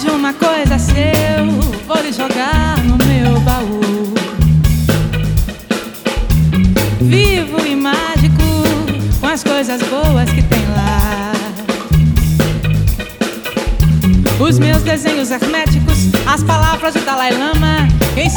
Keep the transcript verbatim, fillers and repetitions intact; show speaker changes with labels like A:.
A: de uma coisa seu, vou lhe jogar no meu baú. Vivo e mágico, com as coisas boas que tem lá. Os meus desenhos herméticos, as palavras de Dalai Lama